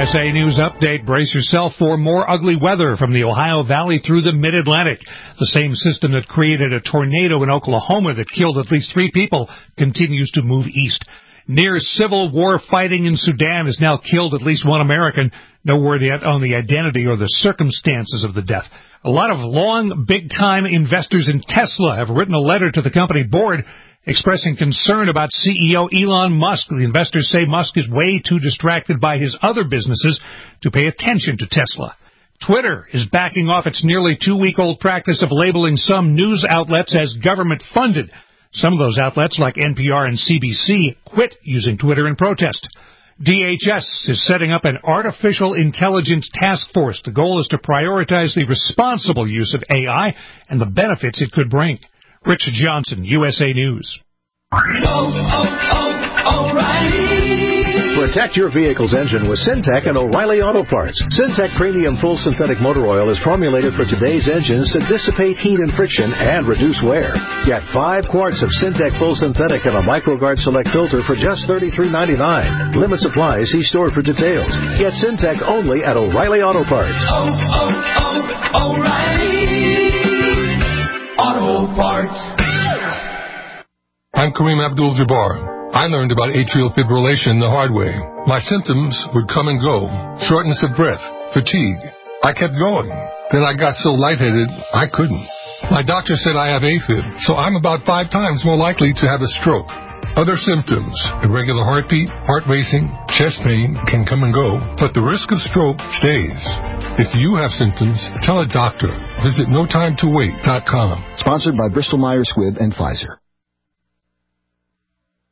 USA News Update. Brace yourself for more ugly weather from the Ohio Valley through the Mid-Atlantic. The same system that created a tornado in Oklahoma that killed at least 3 people continues to move east. Near civil war fighting in Sudan has now killed at least 1 American. No word yet on the identity or the circumstances of the death. A lot of long, big-time investors in Tesla have written a letter to the company board expressing concern about CEO Elon Musk. The investors say Musk is way too distracted by his other businesses to pay attention to Tesla. Twitter is backing off its nearly 2-week-old practice of labeling some news outlets as government-funded. Some of those outlets, like NPR and CBC, quit using Twitter in protest. DHS is setting up an artificial intelligence task force. The goal is to prioritize the responsible use of AI and the benefits it could bring. Rich Johnson, USA News. O'Reilly. Protect your vehicle's engine with Syntec and O'Reilly Auto Parts. Syntec Premium Full Synthetic Motor Oil is formulated for today's engines to dissipate heat and friction and reduce wear. Get 5 quarts of Syntec Full Synthetic and a MicroGuard Select filter for just $33.99. Limit supply. See store for details. Get Syntec only at O'Reilly Auto Parts. O'Reilly Auto Parts. I'm Kareem Abdul-Jabbar. I learned about atrial fibrillation the hard way. My symptoms would come and go. Shortness of breath, fatigue. I kept going. Then I got so lightheaded, I couldn't. My doctor said I have AFib, so I'm about 5 times more likely to have a stroke. Other symptoms, irregular heartbeat, heart racing, chest pain can come and go, but the risk of stroke stays. If you have symptoms, tell a doctor. Visit NoTimeToWait.com. Sponsored by Bristol Myers Squibb and Pfizer.